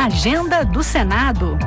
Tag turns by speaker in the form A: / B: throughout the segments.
A: Agenda do Senado.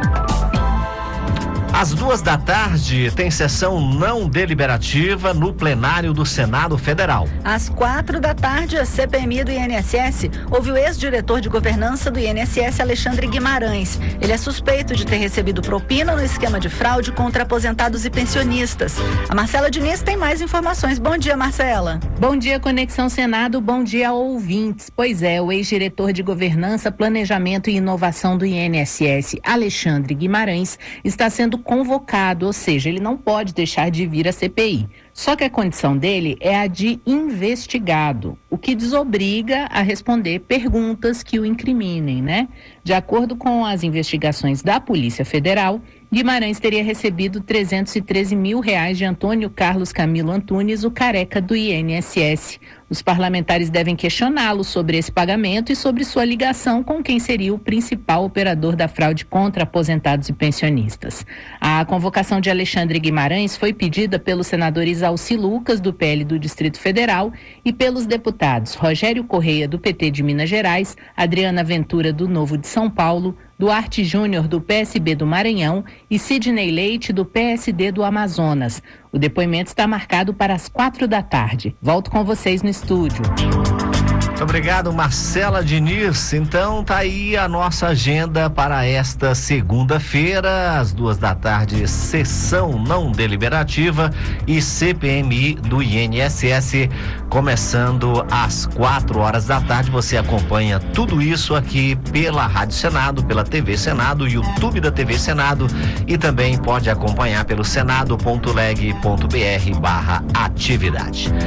B: Às 14h tem sessão não deliberativa no plenário do Senado Federal.
A: Às 16h, a CPMI do INSS ouve o ex-diretor de governança do INSS, Alexandre Guimarães. Ele é suspeito de ter recebido propina no esquema de fraude contra aposentados e pensionistas. A Marcela Diniz tem mais informações. Bom dia, Marcela.
C: Bom dia, Conexão Senado. Bom dia, ouvintes. Pois é, o ex-diretor de governança, planejamento e inovação do INSS, Alexandre Guimarães, está sendo convocado, ou seja, ele não pode deixar de vir à CPI. Só que a condição dele é a de investigado, o que desobriga a responder perguntas que o incriminem, né? De acordo com as investigações da Polícia Federal, Guimarães teria recebido R$313 mil de Antônio Carlos Camilo Antunes, o careca do INSS. Os parlamentares devem questioná-lo sobre esse pagamento e sobre sua ligação com quem seria o principal operador da fraude contra aposentados e pensionistas. A convocação de Alexandre Guimarães foi pedida pelo senador Isalci Lucas, do PL do Distrito Federal, e pelos deputados Rogério Correia, do PT de Minas Gerais, Adriana Ventura, do Novo de São Paulo, Duarte Júnior, do PSB do Maranhão, e Sidney Leite, do PSD do Amazonas. O depoimento está marcado para as 16h. Volto com vocês no estúdio.
B: Muito obrigado, Marcela Diniz. Então tá aí a nossa agenda para esta segunda-feira, às 14h, sessão não deliberativa e CPMI do INSS, começando às 16h. Você acompanha tudo isso aqui pela Rádio Senado, pela TV Senado, YouTube da TV Senado, e também pode acompanhar pelo senado.leg.br/atividade.